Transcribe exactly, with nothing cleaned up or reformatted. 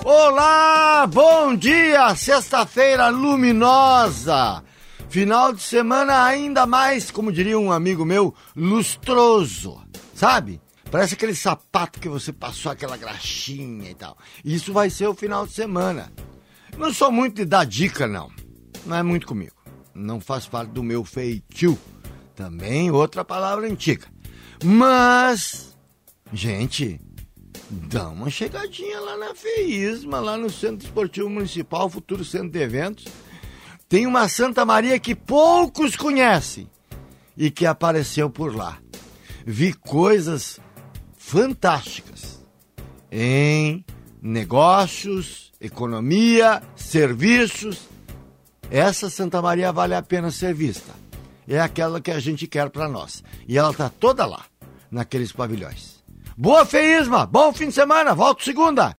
Olá, bom dia, sexta-feira luminosa, final de semana ainda mais, como diria um amigo meu, lustroso, sabe? Parece aquele sapato que você passou aquela graxinha e tal. Isso vai ser o final de semana. Não sou muito de dar dica, não. Não é muito comigo. Não faz parte do meu feitio. Também outra palavra antiga. Mas, gente, dá uma chegadinha lá na FEISMA, lá no Centro Esportivo Municipal, futuro centro de eventos. Tem uma Santa Maria que poucos conhecem e que apareceu por lá. Vi coisas fantásticas em negócios, economia, serviços. Essa Santa Maria vale a pena ser vista. É aquela que a gente quer para nós. E ela tá toda lá, naqueles pavilhões. Boa FEISMA, bom fim de semana, volto segunda.